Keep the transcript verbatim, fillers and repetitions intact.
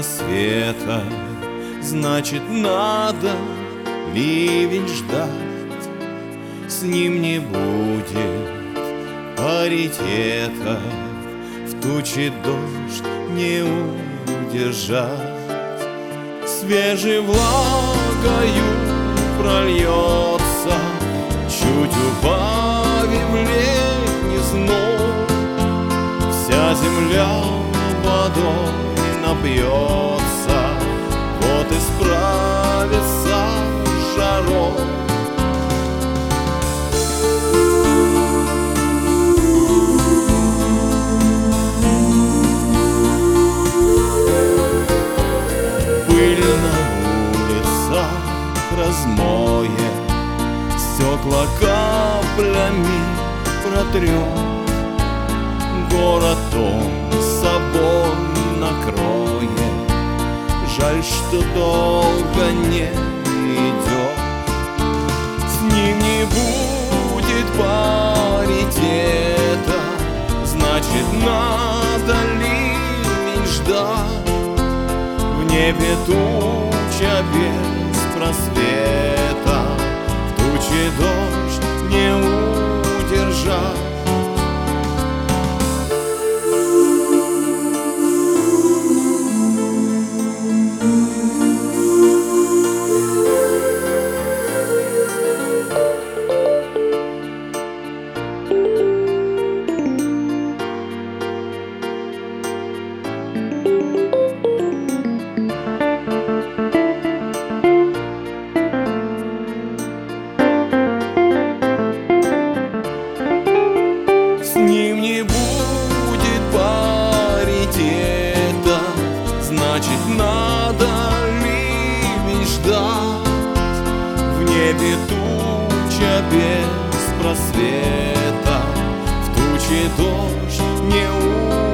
просвета, значит, надо ливень ждать. С ним не будет паритета, в тучи дождь не удержать. Свежей влагою прольется, чуть убавив ленизну. Вся земля водой напьется, вот и справится с жарой. Пыль на улицах размоет, стекла каплями протрем. Город он собой накроет, жаль, что долго не идет. С ним не будет паритета, значит, надо ливень ждать. В небе туча без просвета, в туче дождь не удержать. С ним не будет паритета, значит, надо ливень ждать. В небе туча без просвета, в туче дождь не